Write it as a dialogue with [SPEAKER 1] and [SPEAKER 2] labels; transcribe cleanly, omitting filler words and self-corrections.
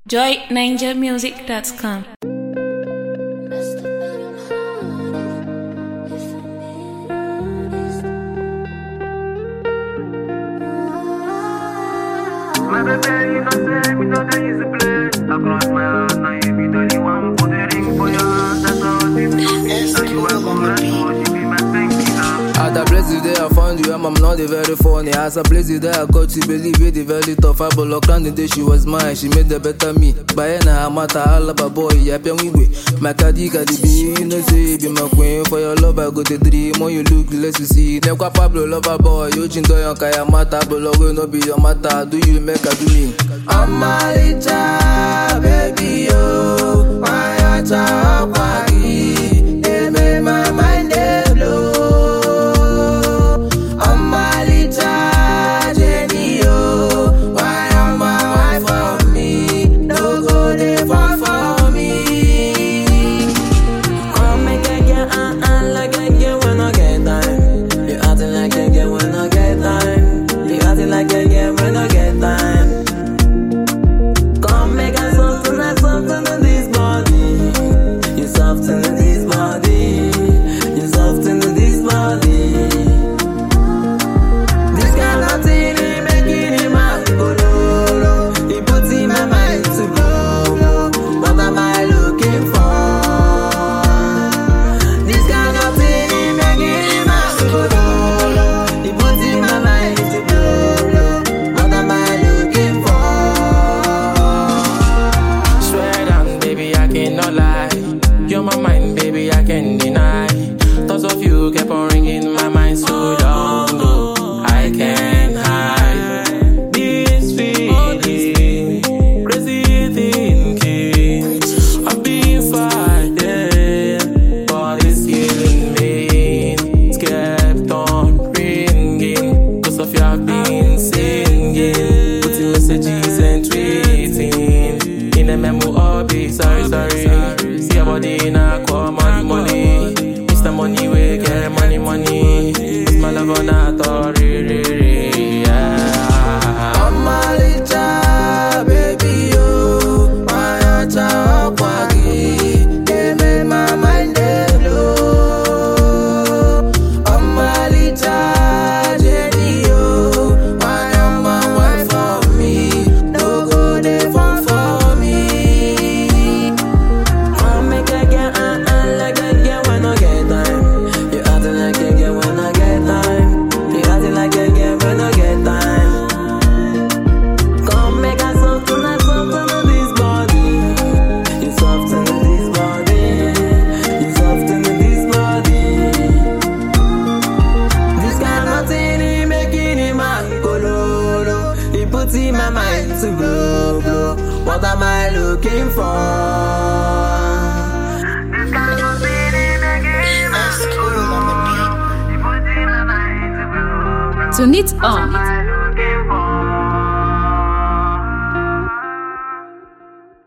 [SPEAKER 1] joyninjamusic.com.
[SPEAKER 2] My baby, you know say me know that easy play. Across my heart, now you be the only one. Put a ring for your hand, that's all it is. So you are gonna do, you be my thing,
[SPEAKER 3] At the place today I found you, I'm not the very funny. As a place today I got to believe it, the very tough. I blocked on the day she was mine, she made the better me. By now I'm at all about boy, yeah, we my kadika the be, you know say be my queen. For your love I go to dream, when you look less you see. Never Pablo lover boy, you chindo yon kaya mata, but love will not be your matter. Do you make a do me? I'm a little baby, oh, my heart up, they make my mind blow. My mind to blow. What am I looking for?
[SPEAKER 2] this kind of feeling again.
[SPEAKER 1] Turn it on.